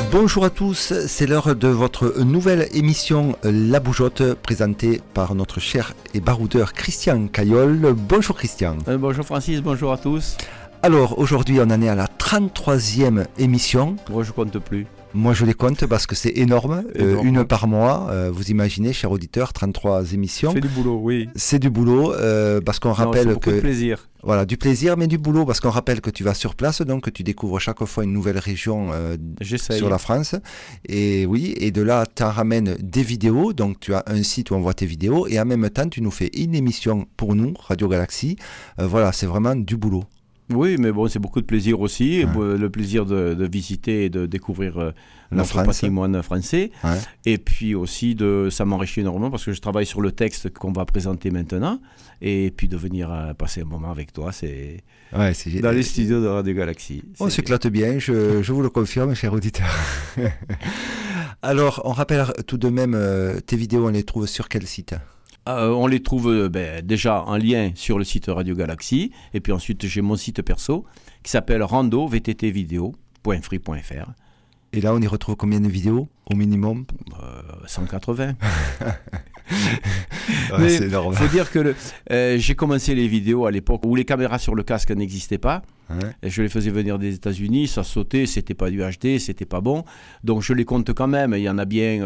Bonjour à tous, c'est l'heure de votre nouvelle émission La Bougeotte, présentée par notre cher et baroudeur Christian Caillol. Bonjour Christian. Bonjour Francis, bonjour à tous. Alors aujourd'hui on en est à la 33e émission. Moi je compte plus. Moi je les compte parce que c'est énorme, une par mois, vous imaginez chers auditeurs, 33 émissions. C'est du boulot, oui. C'est du boulot parce qu'on rappelle c'est beaucoup de plaisir. Voilà, du plaisir mais du boulot parce qu'on rappelle que tu vas sur place, donc tu découvres chaque fois une nouvelle région sur la France. Et oui, et de là tu en ramènes des vidéos, donc tu as un site où on voit tes vidéos et en même temps tu nous fais une émission pour nous, Radio Galaxie. Voilà, c'est vraiment du boulot. Oui, mais bon, c'est beaucoup de plaisir aussi, le plaisir de visiter et de découvrir notre patrimoine français. Ouais. Et puis aussi, ça m'enrichit énormément parce que je travaille sur le texte qu'on va présenter maintenant. Et puis de venir passer un moment avec toi, c'est dans les studios de Radio Galaxie. On s'éclate bien, je vous le confirme, cher auditeur. Alors, on rappelle tout de même, tes vidéos, on les trouve sur quel site ? On les trouve déjà en lien sur le site Radio Galaxie. Et puis ensuite, j'ai mon site perso qui s'appelle rando-vttvideo.free.fr. Et là, on y retrouve combien de vidéos au minimum 180. C'est énorme. Il faut dire que j'ai commencé les vidéos à l'époque où les caméras sur le casque n'existaient pas. Et je les faisais venir des États-Unis, ça sautait, c'était pas du HD, c'était pas bon. Donc je les compte quand même. Il y en a bien,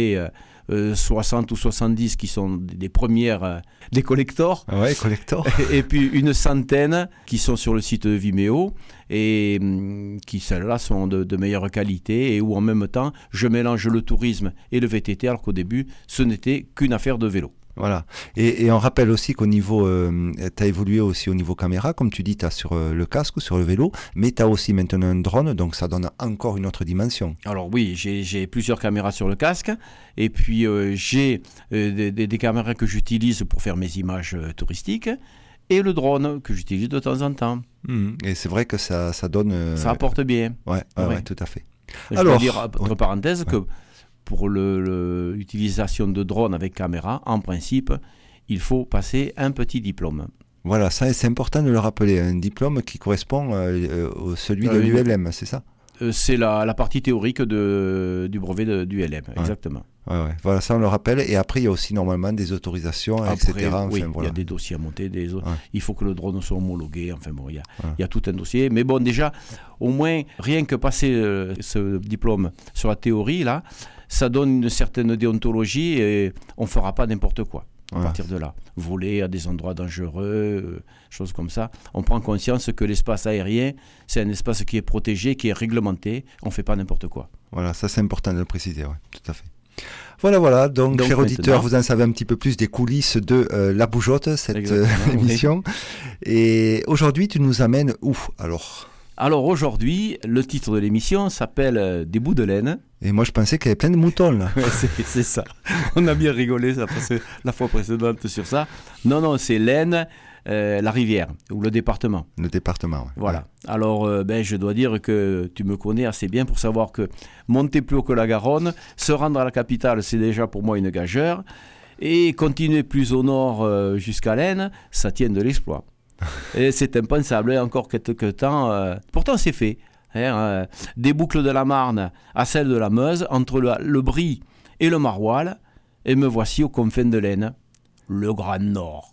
60 ou 70 qui sont des premières, des collectors. Ouais, collectors. Et puis une centaine qui sont sur le site Vimeo et qui, celles-là, sont de meilleure qualité et où en même temps, je mélange le tourisme et le VTT alors qu'au début, ce n'était qu'une affaire de vélo. Voilà. Et on rappelle aussi qu'au niveau, tu as évolué aussi au niveau caméra, comme tu dis, tu as sur le casque ou sur le vélo, mais tu as aussi maintenant un drone, donc ça donne encore une autre dimension. Alors oui, j'ai plusieurs caméras sur le casque, et puis j'ai des caméras que j'utilise pour faire mes images touristiques, et le drone que j'utilise de temps en temps. Et c'est vrai que ça donne... Ça apporte bien. Ouais, tout à fait. Je peux dire, entre parenthèses, que... Pour l'utilisation de drones avec caméra, en principe, il faut passer un petit diplôme. Voilà, ça c'est important de le rappeler, un diplôme qui correspond à celui de l'ULM, c'est ça ? C'est la partie théorique du brevet du LM, exactement. Ouais. Voilà, ça on le rappelle. Et après, il y a aussi normalement des autorisations, etc. Oui, il y a des dossiers à monter. Il faut que le drone soit homologué. Enfin bon, il y a tout un dossier. Mais bon, déjà, au moins, rien que passer ce diplôme sur la théorie, là, ça donne une certaine déontologie et on ne fera pas n'importe quoi à partir de là. Voler à des endroits dangereux, choses comme ça. On prend conscience que l'espace aérien, c'est un espace qui est protégé, qui est réglementé. On ne fait pas n'importe quoi. Voilà, ça c'est important de le préciser, tout à fait. Voilà, donc chers auditeurs, vous en savez un petit peu plus des coulisses de La Bougeotte, cette émission. Oui. Et aujourd'hui, tu nous amènes où Alors aujourd'hui, le titre de l'émission s'appelle « Des bouts de laine ». Et moi je pensais qu'il y avait plein de moutons là. c'est ça. On a bien rigolé la fois précédente sur ça. Non, c'est l'Aisne, la rivière ou le département. Le département, oui. Voilà. Alors je dois dire que tu me connais assez bien pour savoir que monter plus haut que la Garonne, se rendre à la capitale, c'est déjà pour moi une gageure. Et continuer plus au nord jusqu'à l'Aisne, ça tient de l'exploit. Et c'est impensable, encore quelques temps. Pourtant, c'est fait. Des boucles de la Marne à celles de la Meuse, entre le Brie et le Maroilles, et me voici aux confins de l'Aisne, le Grand Nord.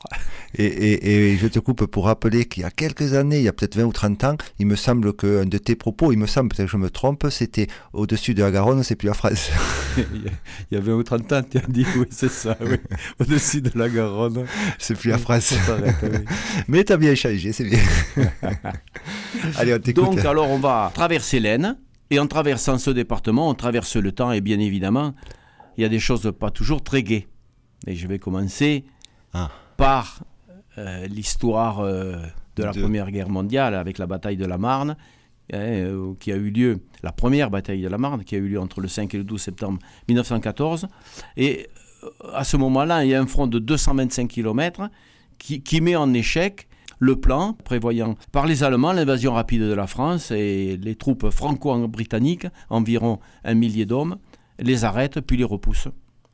Et je te coupe pour rappeler qu'il y a quelques années, il y a peut-être 20 ou 30 ans, il me semble qu'un de tes propos, peut-être que je me trompe, c'était au-dessus de la Garonne, c'est plus la France. Il y a 20 ou 30 ans, tu as dit, oui, c'est ça, oui. Au-dessus de la Garonne. C'est plus la France. Oui. Mais tu as bien changé, c'est bien. Allez, on t'écoute. Donc, alors, on va traverser l'Aisne, et en traversant ce département, on traverse le temps, et bien évidemment, il y a des choses pas toujours très gaies. Et je vais commencer par l'histoire de la Première Guerre mondiale avec la bataille de la Marne, qui a eu lieu, la première bataille de la Marne, qui a eu lieu entre le 5 et le 12 septembre 1914. Et à ce moment-là, il y a un front de 225 km qui met en échec le plan prévoyant par les Allemands l'invasion rapide de la France, et les troupes franco-britanniques, environ 1 millier d'hommes, les arrêtent puis les repoussent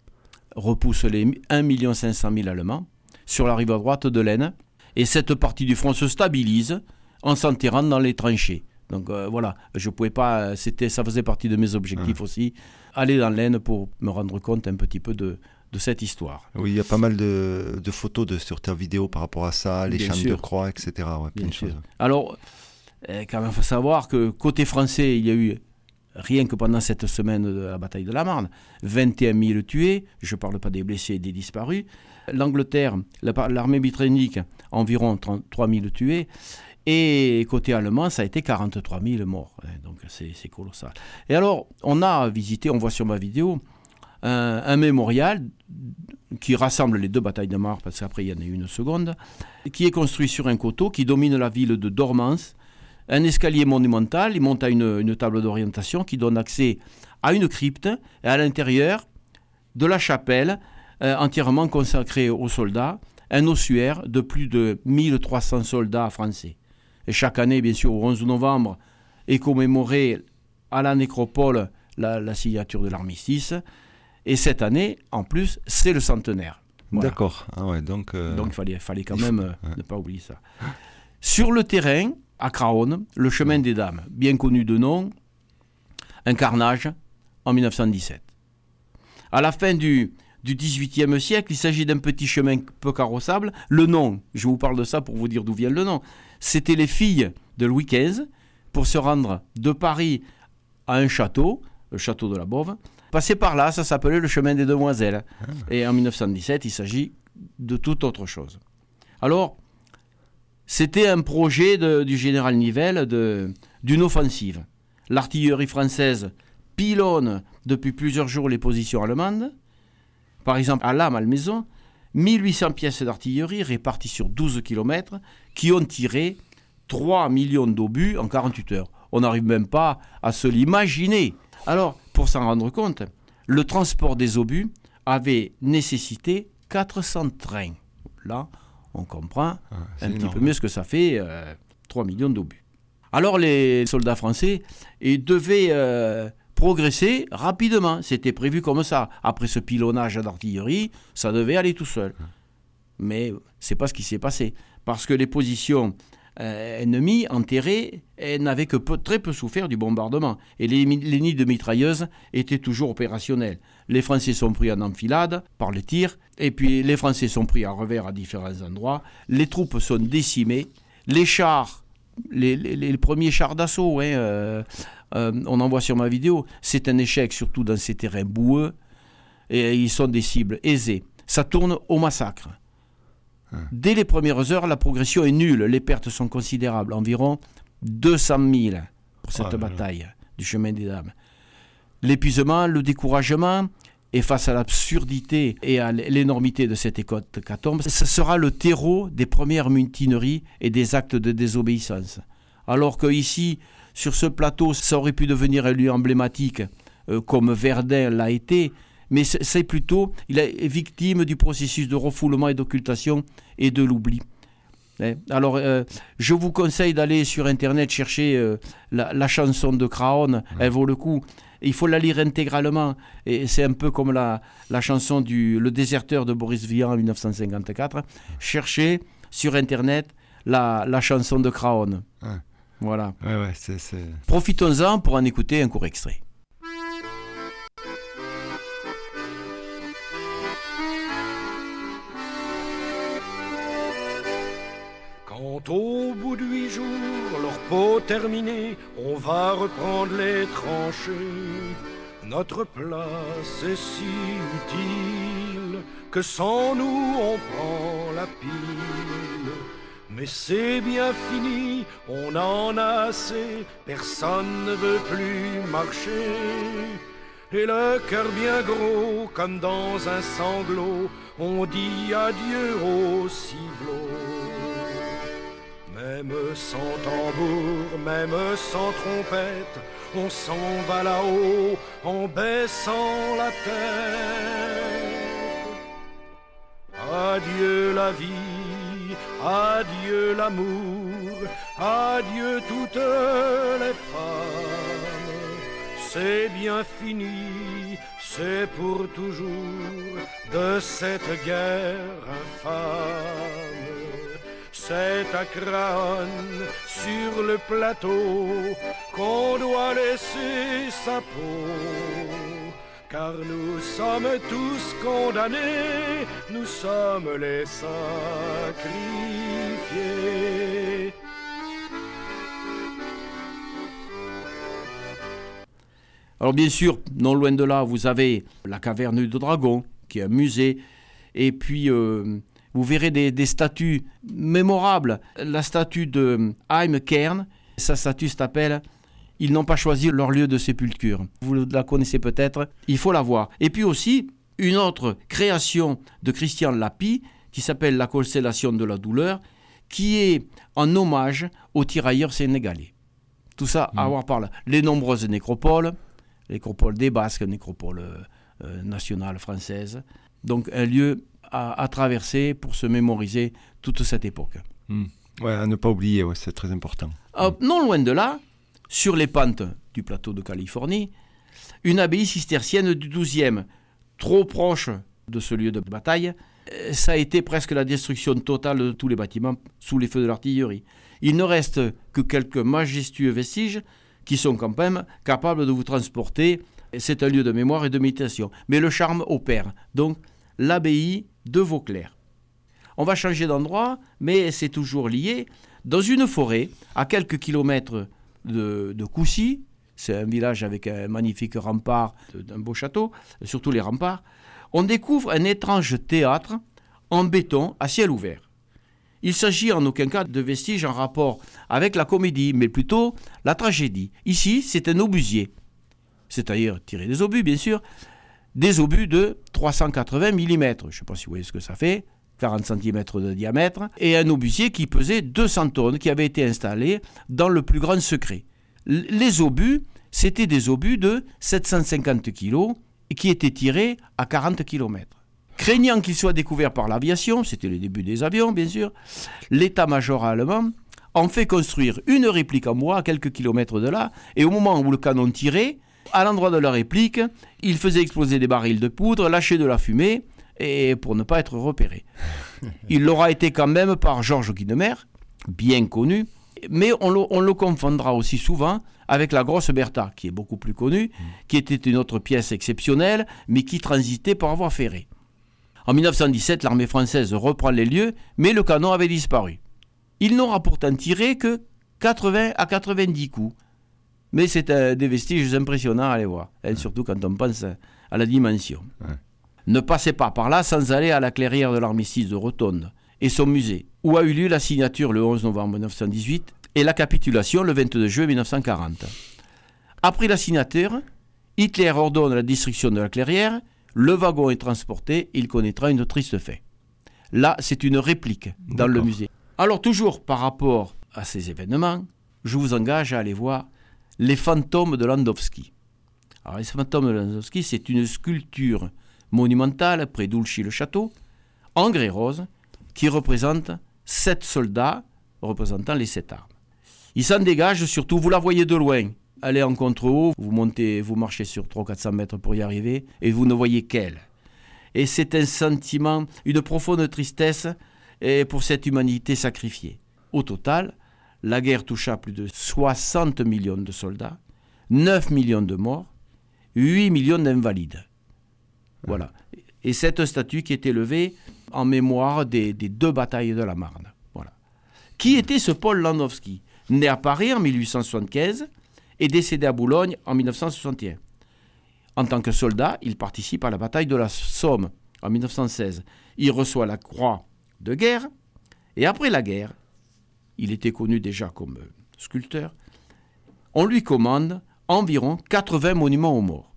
les 1 500 000 Allemands sur la rive droite de l'Aisne, et cette partie du front se stabilise en s'enterrant dans les tranchées. Donc voilà, je pouvais pas, ça faisait partie de mes objectifs aussi, aller dans l'Aisne pour me rendre compte un petit peu de cette histoire. Oui, il y a pas mal de photos sur ta vidéo par rapport à ça, les chambres de croix, etc. Ouais, plein de choses. Alors, quand même, il faut savoir que côté français, il y a eu, rien que pendant cette semaine de la bataille de la Marne, 21 000 tués, je ne parle pas des blessés et des disparus. L'Angleterre, l'armée britannique, environ 33 000 tués. Et côté allemand, ça a été 43 000 morts. Donc c'est colossal. Et alors, on a visité, on voit sur ma vidéo, un mémorial qui rassemble les deux batailles de Marne, parce qu'après il y en a une seconde, qui est construit sur un coteau qui domine la ville de Dormans. Un escalier monumental, il monte à une table d'orientation qui donne accès à une crypte et à l'intérieur de la chapelle entièrement consacrée aux soldats, un ossuaire de plus de 1300 soldats français. Et chaque année, bien sûr, au 11 novembre, est commémorée à la nécropole la signature de l'armistice. Et cette année, en plus, c'est le centenaire. Voilà. D'accord. Ah ouais, donc il fallait quand même ne pas oublier ça. Sur le terrain, à Craonne, le chemin des dames, bien connu de nom, un carnage en 1917. À la fin du XVIIIe siècle, il s'agit d'un petit chemin peu carrossable. Le nom, je vous parle de ça pour vous dire d'où vient le nom, c'était les filles de Louis XV pour se rendre de Paris à un château, le château de la Bove. Passer par là, ça s'appelait le chemin des demoiselles. Et en 1917, il s'agit de toute autre chose. Alors, c'était un projet du général Nivelle d'une offensive. L'artillerie française pilonne depuis plusieurs jours les positions allemandes. Par exemple, à La Malmaison, 1800 pièces d'artillerie réparties sur 12 km qui ont tiré 3 millions d'obus en 48 heures. On n'arrive même pas à se l'imaginer. Alors, pour s'en rendre compte, le transport des obus avait nécessité 400 trains. Là, on comprend un petit peu mieux ce que ça fait, 3 millions d'obus. Alors, les soldats français devaient progresser rapidement. C'était prévu comme ça. Après ce pilonnage d'artillerie, ça devait aller tout seul. Mais ce n'est pas ce qui s'est passé. Parce que les positions ennemies, enterrées, n'avaient que très peu souffert du bombardement. Et les nids de mitrailleuses étaient toujours opérationnels. Les Français sont pris en enfilade par les tirs. Et puis les Français sont pris à revers à différents endroits. Les troupes sont décimées. Les chars, les premiers chars d'assaut, on en voit sur ma vidéo, c'est un échec, surtout dans ces terrains boueux, et ils sont des cibles aisées. Ça tourne au massacre. Dès les premières heures, la progression est nulle, les pertes sont considérables, environ 200 000 pour cette bataille du chemin des dames. L'épuisement, le découragement, et face à l'absurdité et à l'énormité de cette hécatombe, ce sera le terreau des premières mutineries et des actes de désobéissance. Alors qu'ici, sur ce plateau, ça aurait pu devenir un lieu emblématique, comme Verdun l'a été, mais c'est plutôt, il est victime du processus de refoulement et d'occultation et de l'oubli. Alors, je vous conseille d'aller sur Internet chercher la chanson de Craonne, elle vaut le coup. Il faut la lire intégralement, et c'est un peu comme la chanson Le déserteur de Boris Vian en 1954. Cherchez sur Internet la chanson de Craonne. Voilà. C'est... Profitons-en pour en écouter un court extrait. Quand au bout de 8 jours, leur peau terminée, on va reprendre les tranchées. Notre place est si utile que sans nous on prend la pile. Mais c'est bien fini, on en a assez, personne ne veut plus marcher. Et le cœur bien gros, comme dans un sanglot, on dit adieu au ciblot. Même sans tambour, même sans trompette, on s'en va là-haut en baissant la tête. Adieu la vie, adieu l'amour, adieu toutes les femmes. C'est bien fini, c'est pour toujours de cette guerre infâme. c'est à Craonne, sur le plateau, qu'on doit laisser sa peau. Car nous sommes tous condamnés, nous sommes les sacrifiés. Alors bien sûr, non loin de là, vous avez la caverne de Dragon, qui est un musée, et puis vous verrez des statues mémorables. La statue de Haim Kern, sa statue s'appelle « Ils n'ont pas choisi leur lieu de sépulture ». Vous la connaissez peut-être, il faut la voir. Et puis aussi, une autre création de Christian Lapie, qui s'appelle « La constellation de la douleur », qui est en hommage aux tirailleurs sénégalais. Tout ça à voir par là. Les nombreuses nécropoles, nécropole des Basques, nécropole nationale française. Donc un lieu à traverser pour se mémoriser toute cette époque. Ouais, à ne pas oublier, ouais, c'est très important. Non loin de là, sur les pentes du plateau de Californie, une abbaye cistercienne du XIIe, trop proche de ce lieu de bataille, ça a été presque la destruction totale de tous les bâtiments sous les feux de l'artillerie. Il ne reste que quelques majestueux vestiges qui sont quand même capables de vous transporter. C'est un lieu de mémoire et de méditation. Mais le charme opère. Donc, l'abbaye de Vauclair. On va changer d'endroit, mais c'est toujours lié. Dans une forêt, à quelques kilomètres de Coucy, c'est un village avec un magnifique rempart, d'un beau château, surtout les remparts, on découvre un étrange théâtre en béton à ciel ouvert. Il s'agit en aucun cas de vestiges en rapport avec la comédie, mais plutôt la tragédie. Ici, c'est un obusier, c'est-à-dire tiré des obus, bien sûr, des obus de 380 mm. Je ne sais pas si vous voyez ce que ça fait, 40 cm de diamètre, et un obusier qui pesait 200 tonnes, qui avait été installé dans le plus grand secret. Les obus, c'était des obus de 750 kg et qui étaient tirés à 40 km. Craignant qu'ils soient découverts par l'aviation, c'était le début des avions bien sûr, l'état-major allemand en fait construire une réplique en bois à quelques kilomètres de là, et au moment où le canon tirait, à l'endroit de la réplique, il faisait exploser des barils de poudre, lâcher de la fumée, et pour ne pas être repéré. Il l'aura été quand même par Georges Guynemer, bien connu, mais on le confondra aussi souvent avec la Grosse Bertha, qui est beaucoup plus connue, qui était une autre pièce exceptionnelle, mais qui transitait par voie ferrée. En 1917, l'armée française reprend les lieux, mais le canon avait disparu. Il n'aura pourtant tiré que 80 à 90 coups. Mais c'est des vestiges impressionnants à aller voir, surtout quand on pense à la dimension. Ouais. Ne passez pas par là sans aller à la clairière de l'armistice de Rotonde et son musée, où a eu lieu la signature le 11 novembre 1918 et la capitulation le 22 juin 1940. Après la signature, Hitler ordonne la destruction de la clairière, le wagon est transporté, il connaîtra une triste fin. Là, c'est une réplique dans le musée. Alors toujours par rapport à ces événements, je vous engage à aller voir les fantômes de Landowski. Alors les fantômes de Landowski, c'est une sculpture monumentale près d'Oulchy-le-Château, en grès rose, qui représente 7 soldats représentant les 7 armes. Il s'en dégage surtout, vous la voyez de loin. Allez en contre-haut, vous marchez sur 300-400 mètres pour y arriver, et vous ne voyez qu'elle. Et c'est un sentiment, une profonde tristesse pour cette humanité sacrifiée. Au total, la guerre toucha plus de 60 millions de soldats, 9 millions de morts, 8 millions d'invalides. Voilà. Et cette statue qui est élevée en mémoire des 2 batailles de la Marne. Voilà. Qui était ce Paul Landowski ? Né à Paris en 1875 et décédé à Boulogne en 1961. En tant que soldat, il participe à la bataille de la Somme en 1916. Il reçoit la croix de guerre et après la guerre, il était connu déjà comme sculpteur, on lui commande environ 80 monuments aux morts.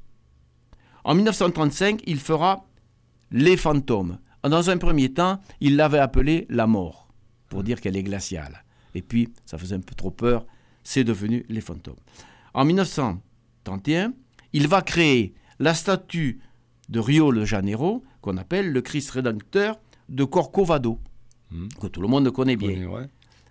En 1935, il fera les fantômes. Dans un premier temps, il l'avait appelée la mort, pour dire qu'elle est glaciale. Et puis, ça faisait un peu trop peur, c'est devenu les fantômes. En 1931, il va créer la statue de Rio de Janeiro, qu'on appelle le Christ rédempteur de Corcovado, que tout le monde connaît bien. Ouais.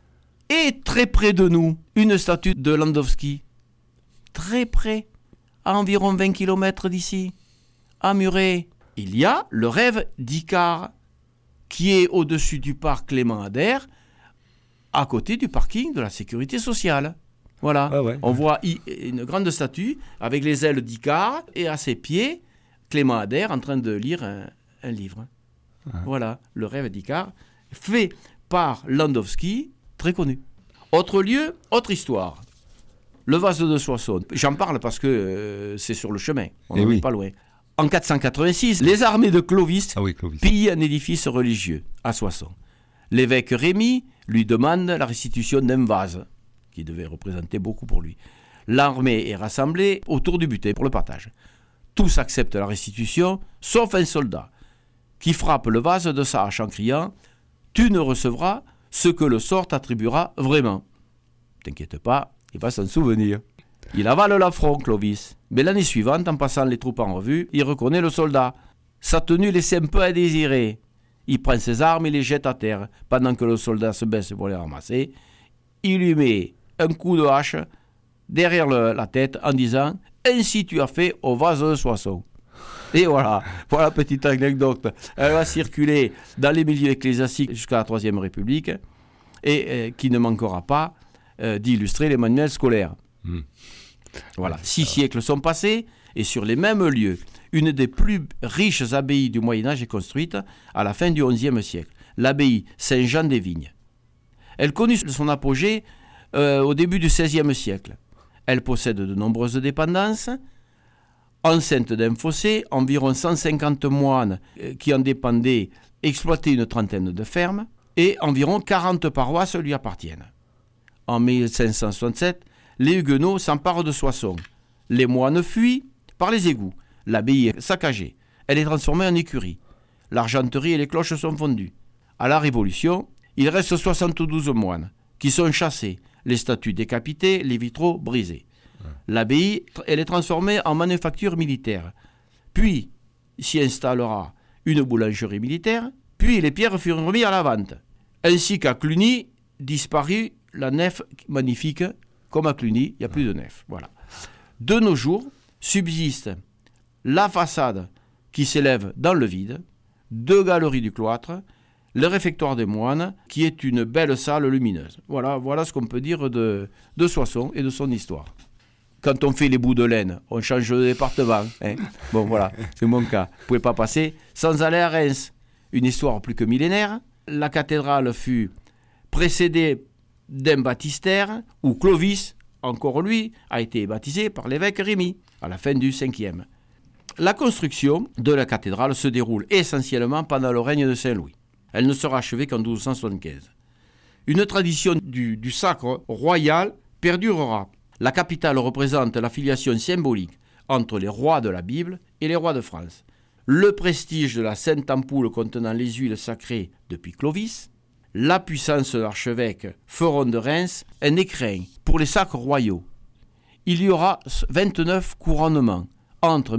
Et très près de nous, une statue de Landowski, très près, à environ 20 km d'ici, à Muret. Il y a le rêve d'Icare, qui est au-dessus du parc Clément Ader, à côté du parking de la sécurité sociale. Voilà, On voit une grande statue avec les ailes d'Icare et à ses pieds, Clément Ader en train de lire un livre. Voilà, le rêve d'Icare, fait par Landowski, très connu. Autre lieu, autre histoire. Le vase de Soissons. J'en parle parce que c'est sur le chemin, on n'est pas loin. En 486, les armées de Clovis pillent un édifice religieux à Soissons. L'évêque Rémy lui demande la restitution d'un vase, qui devait représenter beaucoup pour lui. L'armée est rassemblée autour du butin pour le partage. Tous acceptent la restitution, sauf un soldat, qui frappe le vase de sa hache en criant « Tu ne recevras ce que le sort t'attribuera vraiment. » T'inquiète pas, il va s'en souvenir. Il avale l'affront, Clovis. Mais l'année suivante, en passant les troupes en revue, il reconnaît le soldat. Sa tenue laissait un peu à désirer. Il prend ses armes et les jette à terre. Pendant que le soldat se baisse pour les ramasser, il lui met un coup de hache derrière la tête en disant « Ainsi tu as fait au vase de Soissons. » Et voilà petite anecdote. Elle va circuler dans les milieux ecclésiastiques jusqu'à la Troisième République et qui ne manquera pas d'illustrer les manuels scolaires. Voilà, 6 siècles sont passés et sur les mêmes lieux, une des plus riches abbayes du Moyen-Âge est construite à la fin du XIe siècle, l'abbaye Saint-Jean-des-Vignes. Elle connut son apogée au début du XVIe siècle. Elle possède de nombreuses dépendances. Enceinte d'un fossé, environ 150 moines qui en dépendaient exploitaient une trentaine de fermes et environ 40 paroisses lui appartiennent. En 1567, les Huguenots s'emparent de Soissons. Les moines fuient par les égouts. L'abbaye est saccagée. Elle est transformée en écurie. L'argenterie et les cloches sont fondues. À la Révolution, il reste 72 moines qui sont chassés, les statues décapitées, les vitraux brisés. L'abbaye, elle est transformée en manufacture militaire. Puis, s'y installera une boulangerie militaire, puis les pierres furent remises à la vente. Ainsi qu'à Cluny, disparut la nef magnifique. Comme à Cluny, il n'y a plus de nef. Voilà. De nos jours, subsiste la façade qui s'élève dans le vide, 2 galeries du cloître, le réfectoire des moines, qui est une belle salle lumineuse. Voilà ce qu'on peut dire de Soissons et de son histoire. Quand on fait les bouts de laine, on change de département. Bon, voilà, c'est mon cas. Vous ne pouvez pas passer sans aller à Reims. Une histoire plus que millénaire. La cathédrale fut précédée d'un baptistère où Clovis, encore lui, a été baptisé par l'évêque Rémy à la fin du 5e. La construction de la cathédrale se déroule essentiellement pendant le règne de Saint-Louis. Elle ne sera achevée qu'en 1275. Une tradition du sacre royal perdurera. La capitale représente l'affiliation symbolique entre les rois de la Bible et les rois de France. Le prestige de la sainte ampoule contenant les huiles sacrées depuis Clovis, la puissance de l'archevêque Feron de Reims, un écrin pour les sacres royaux. Il y aura 29 couronnements entre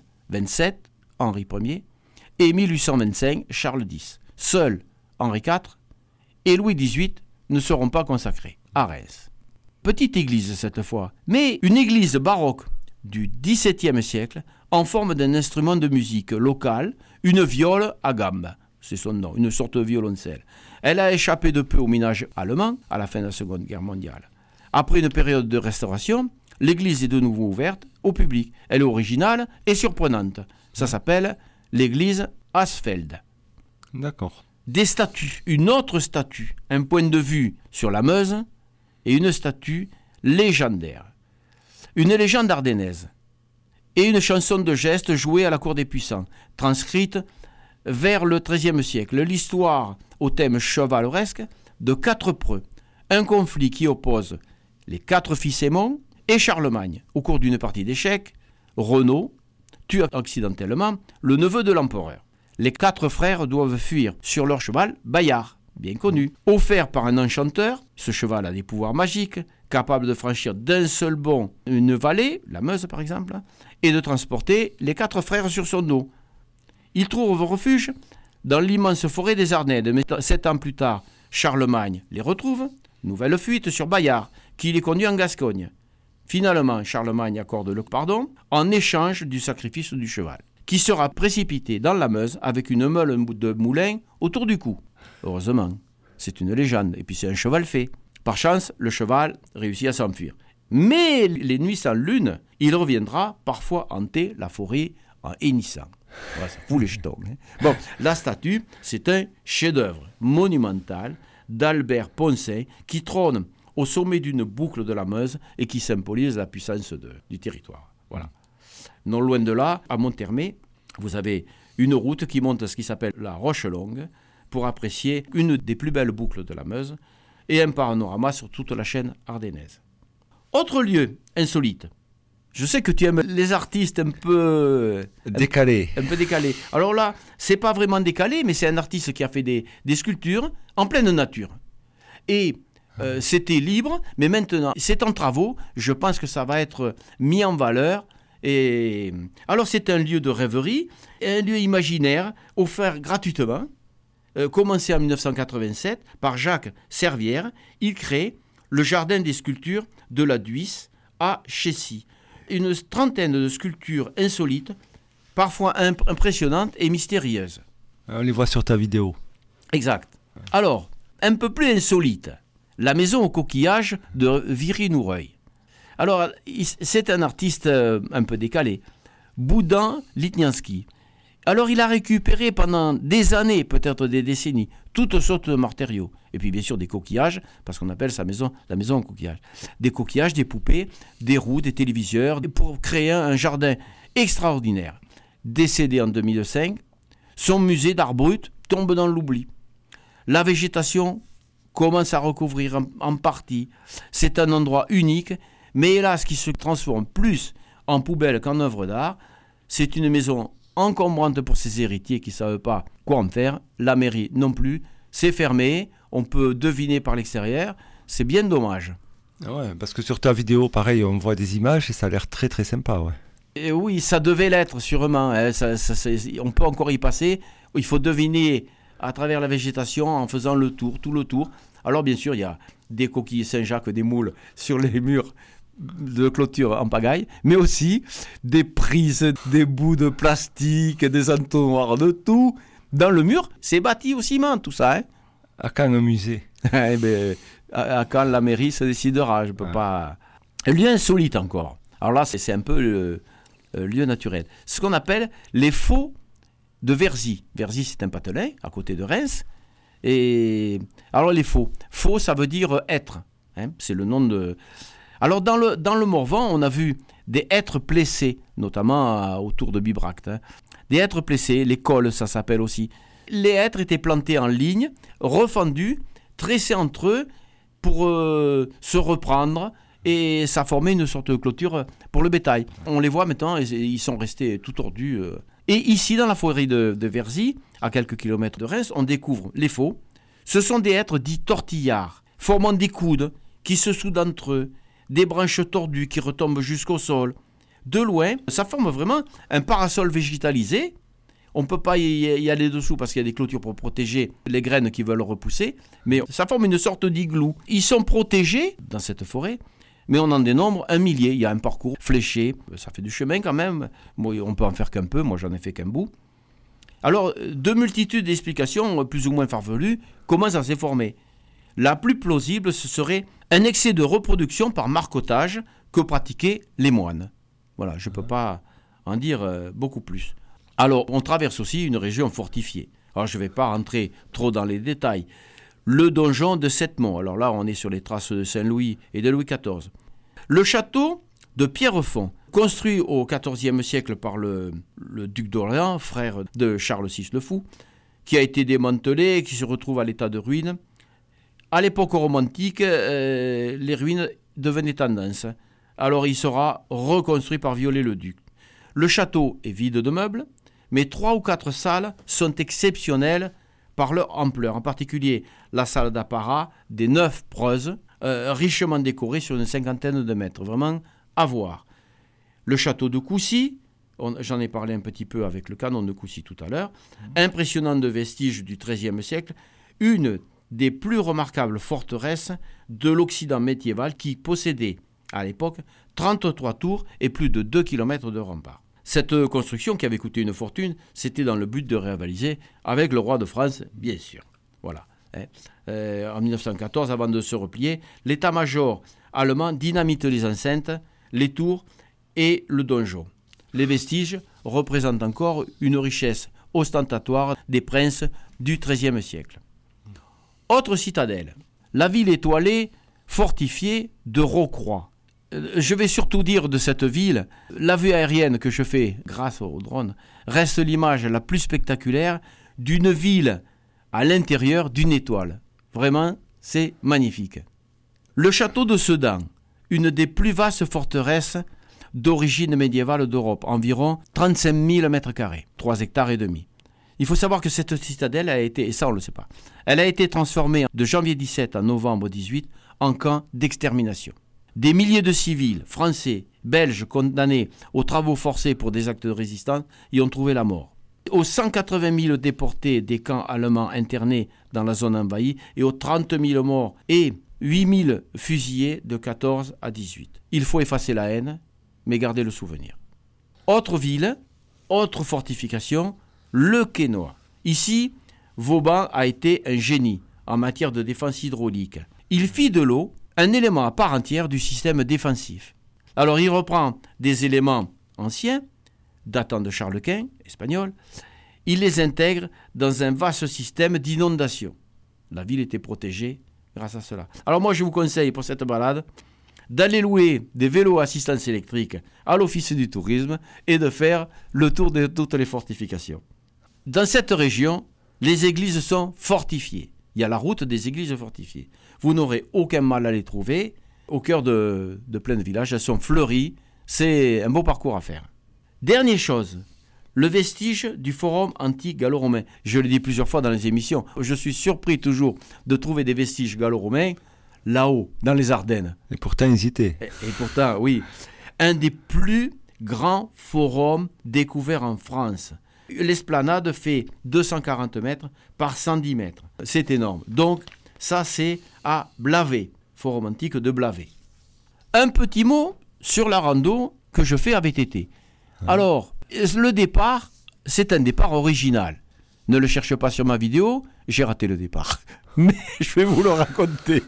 1027, Henri Ier, et 1825, Charles X. Seuls Henri IV et Louis XVIII ne seront pas consacrés à Reims. Petite église cette fois, mais une église baroque du XVIIe siècle en forme d'un instrument de musique local, une viole à gambe, c'est son nom, une sorte de violoncelle. Elle a échappé de peu au minage allemand à la fin de la Seconde Guerre mondiale. Après une période de restauration, l'église est de nouveau ouverte au public. Elle est originale et surprenante. Ça s'appelle l'église Asfeld. D'accord. Des statues, une autre statue, un point de vue sur la Meuse et une statue légendaire. Une légende ardennaise et une chanson de geste jouée à la cour des puissants, transcrite vers le XIIIe siècle. L'histoire au thème chevaleresque de 4 preux, un conflit qui oppose les 4 fils Aymon et Charlemagne. Au cours d'une partie d'échecs, Renaud tue accidentellement le neveu de l'empereur. Les 4 frères doivent fuir sur leur cheval Bayard, bien connu. Offert par un enchanteur, ce cheval a des pouvoirs magiques, capable de franchir d'un seul bond une vallée, la Meuse par exemple, et de transporter les 4 frères sur son dos. Il trouve refuge dans l'immense forêt des Ardennes, mais 7 ans plus tard, Charlemagne les retrouve, nouvelle fuite sur Bayard, qui les conduit en Gascogne. Finalement, Charlemagne accorde le pardon en échange du sacrifice du cheval, qui sera précipité dans la Meuse avec une meule de moulin autour du cou. Heureusement. c'est une légende. Et puis c'est un cheval fait. Par chance, le cheval réussit à s'enfuir. Mais les nuits sans lune, il reviendra parfois hanter la forêt en hennissant. Voilà, ça fout les jetons. Bon, la statue, c'est un chef-d'œuvre monumental d'Albert Poncin qui trône au sommet d'une boucle de la Meuse et qui symbolise la puissance du territoire. Voilà. Non loin de là, à Monthermé, vous avez une route qui monte à ce qui s'appelle la Roche-Longue pour apprécier une des plus belles boucles de la Meuse et un panorama sur toute la chaîne ardennaise. Autre lieu insolite. Je sais que tu aimes les artistes un peu décalés. Un peu décalés. Alors là, c'est pas vraiment décalé, mais c'est un artiste qui a fait des sculptures en pleine nature. Et c'était libre, mais maintenant, c'est en travaux. Je pense que ça va être mis en valeur. Et alors, c'est un lieu de rêverie, un lieu imaginaire offert gratuitement. Commencé en 1987 par Jacques Servière. Il crée le Jardin des sculptures de la Dhuisse à Chessy. Une trentaine de sculptures insolites, parfois impressionnantes et mystérieuses. On les voit sur ta vidéo. Exact. Alors, un peu plus insolite, la maison au coquillage de Viry-Noureuil. Alors, c'est un artiste un peu décalé, Boudin Litnianski. Alors, il a récupéré pendant des années, peut-être des décennies, toutes sortes de matériaux. Et puis, bien sûr, des coquillages, parce qu'on appelle sa maison la maison au coquillage. Des coquillages, des poupées, des roues, des téléviseurs, pour créer un jardin extraordinaire. Décédé en 2005, son musée d'art brut tombe dans l'oubli. La végétation commence à recouvrir en partie. C'est un endroit unique, mais hélas, qui se transforme plus en poubelle qu'en œuvre d'art. C'est une maison encombrante pour ses héritiers qui ne savent pas quoi en faire. La mairie non plus. C'est fermé. On peut deviner par l'extérieur. C'est bien dommage. Ouais, parce que sur ta vidéo, pareil, on voit des images et ça a l'air très très sympa. Ouais. Et oui, ça devait l'être sûrement. Hein. On peut encore y passer. Il faut deviner à travers la végétation en faisant le tour, tout le tour. Alors bien sûr, il y a des coquilles Saint-Jacques, des moules sur les murs de clôture en pagaille, mais aussi des prises, des bouts de plastique, des entonnoirs, de tout. Dans le mur, c'est bâti au ciment, tout ça. Hein. À quand un musée? Eh ben, à quand la mairie se décidera, je peux pas... Un lieu insolite encore. Alors là, c'est un peu le lieu naturel. Ce qu'on appelle les faux de Verzy. Verzy, c'est un patelin à côté de Reims. Et alors les faux. Faux, ça veut dire être. Hein, c'est le nom de... Alors dans le Morvan, on a vu des hêtres plessés, notamment autour de Bibracte. Hein. Des hêtres plessés, les cols, ça s'appelle aussi. Les hêtres étaient plantés en ligne, refendus, tressés entre eux pour se reprendre et ça formait une sorte de clôture pour le bétail. On les voit maintenant, ils sont restés tout tordus. Et ici, dans la forêt de Verzy, à quelques kilomètres de Reims, on découvre les faux. Ce sont des hêtres dits tortillards, formant des coudes qui se soudent entre eux, des branches tordues qui retombent jusqu'au sol. De loin, ça forme vraiment un parasol végétalisé. On ne peut pas y aller dessous parce qu'il y a des clôtures pour protéger les graines qui veulent repousser, mais ça forme une sorte d'igloo. Ils sont protégés dans cette forêt, mais on en dénombre 1 millier. Il y a un parcours fléché, ça fait du chemin quand même. Bon, on peut en faire qu'un peu, moi j'en ai fait qu'un bout. Alors, de multitudes d'explications, plus ou moins farfelues, comment ça s'est formé. La plus plausible, ce serait un excès de reproduction par marcottage que pratiquaient les moines. Voilà, je ne peux pas en dire beaucoup plus. Alors, on traverse aussi une région fortifiée. Alors, je ne vais pas rentrer trop dans les détails. Le donjon de Septmont. Alors là, on est sur les traces de Saint-Louis et de Louis XIV. Le château de Pierrefonds, construit au XIVe siècle par le duc d'Orléans, frère de Charles VI le Fou, qui a été démantelé et qui se retrouve à l'état de ruine. À l'époque romantique, les ruines devenaient tendance. Alors il sera reconstruit par Viollet-le-Duc. Le château est vide de meubles, mais 3 ou 4 salles sont exceptionnelles par leur ampleur. En particulier, la salle d'apparat des 9 preuses, richement décorée sur une 50aine de mètres. Vraiment à voir. Le château de Coucy, j'en ai parlé un petit peu avec le canon de Coucy tout à l'heure, impressionnant de vestiges du XIIIe siècle, une des plus remarquables forteresses de l'Occident médiéval qui possédait, à l'époque, 33 tours et plus de 2 km de remparts. Cette construction, qui avait coûté une fortune, c'était dans le but de rivaliser avec le roi de France, bien sûr. Voilà. En 1914, avant de se replier, l'état-major allemand dynamite les enceintes, les tours et le donjon. Les vestiges représentent encore une richesse ostentatoire des princes du XIIIe siècle. Autre citadelle, la ville étoilée fortifiée de Rocroi. Je vais surtout dire de cette ville, la vue aérienne que je fais grâce au drone reste l'image la plus spectaculaire d'une ville à l'intérieur d'une étoile. Vraiment, c'est magnifique. Le château de Sedan, une des plus vastes forteresses d'origine médiévale d'Europe, environ 35 000 m², 3 hectares et demi. Il faut savoir que cette citadelle a été, et ça on ne le sait pas, elle a été transformée de janvier 17 à novembre 18 en camp d'extermination. Des milliers de civils, français, belges condamnés aux travaux forcés pour des actes de résistance y ont trouvé la mort. Aux 180 000 déportés des camps allemands internés dans la zone envahie et aux 30 000 morts et 8 000 fusillés de 14 à 18. Il faut effacer la haine, mais garder le souvenir. Autre ville, autre fortification, le Quesnoy. Ici, Vauban a été un génie en matière de défense hydraulique. Il fit de l'eau un élément à part entière du système défensif. Alors il reprend des éléments anciens, datant de Charles Quint, espagnol, il les intègre dans un vaste système d'inondation. La ville était protégée grâce à cela. Alors moi je vous conseille pour cette balade d'aller louer des vélos à assistance électrique à l'Office du tourisme et de faire le tour de toutes les fortifications. Dans cette région, les églises sont fortifiées. Il y a la route des églises fortifiées. Vous n'aurez aucun mal à les trouver. Au cœur de plein de villages, elles sont fleuries. C'est un beau parcours à faire. Dernière chose, le vestige du forum anti-gallo-romain. Je le dis plusieurs fois dans les émissions. Je suis surpris toujours de trouver des vestiges gallo-romains là-haut, dans les Ardennes. Et pourtant, hésiter. Et pourtant, oui. Un des plus grands forums découverts en France. L'esplanade fait 240 mètres par 110 mètres. C'est énorme. Donc, ça, c'est à Blavet, forum antique de Blavet. Un petit mot sur la rando que je fais à VTT. Alors, le départ, c'est un départ original. Ne le cherche pas sur ma vidéo, j'ai raté le départ. Mais je vais vous le raconter.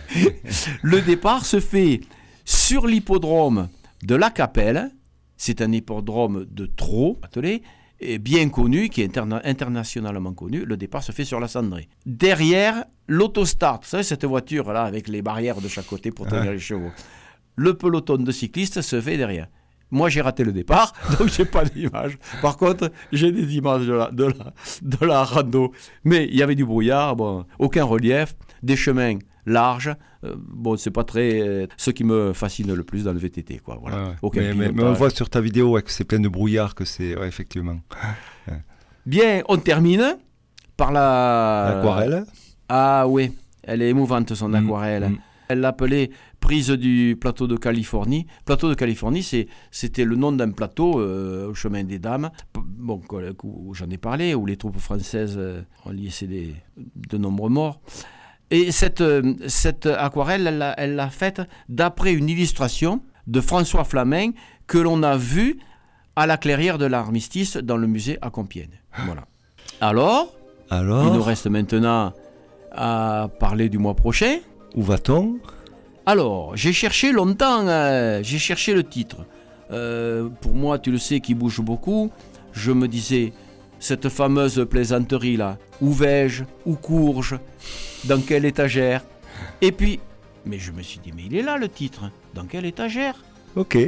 Le départ se fait sur l'hippodrome de la Capelle. C'est un hippodrome de trot, attelé, et bien connu, qui est internationalement connu. Le départ se fait sur la Cendrée. Derrière, l'autostart, vous savez, cette voiture-là, avec les barrières de chaque côté pour tenir les chevaux. Le peloton de cyclistes se fait derrière. Moi, j'ai raté le départ, donc je n'ai pas d'image. Par contre, j'ai des images de la rando. Mais il y avait du brouillard, bon, aucun relief, des chemins larges. Bon, c'est pas très ce qui me fascine le plus dans le VTT, quoi. Voilà. Mais on voit sur ta vidéo que c'est plein de brouillard, que c'est effectivement. Bien, on termine par l'aquarelle. Ah oui, elle est émouvante son aquarelle. Elle l'appelait prise du plateau de Californie. Plateau de Californie, c'était le nom d'un plateau au chemin des Dames, bon, où j'en ai parlé, où les troupes françaises ont laissé de nombreux morts. Et cette aquarelle, elle l'a faite d'après une illustration de François Flamenc que l'on a vue à la clairière de l'Armistice dans le musée à Compiègne. Voilà. Alors, il nous reste maintenant à parler du mois prochain. Où va-t-on ? Alors, j'ai cherché longtemps, j'ai cherché le titre. Pour moi, tu le sais, qui bouge beaucoup, je me disais, cette fameuse plaisanterie-là, où vais-je, où cours-je, dans quelle étagère ? Et puis, mais je me suis dit, mais il est là le titre, dans quelle étagère ? Ok,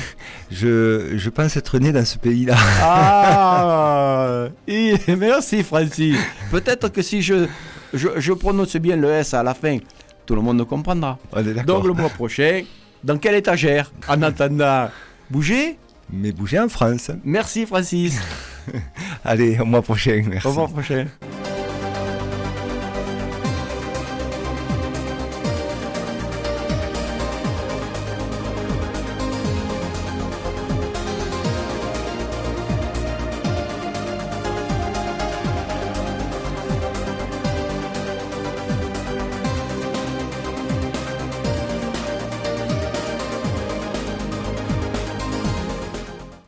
je pense être né dans ce pays-là. Ah, merci Francis. Peut-être que si je prononce bien le S à la fin, tout le monde comprendra. Donc le mois prochain, dans quelle étagère ? En attendant, bougez. Mais bougez en France. Merci Francis. Allez, au mois prochain. Merci. Au mois prochain.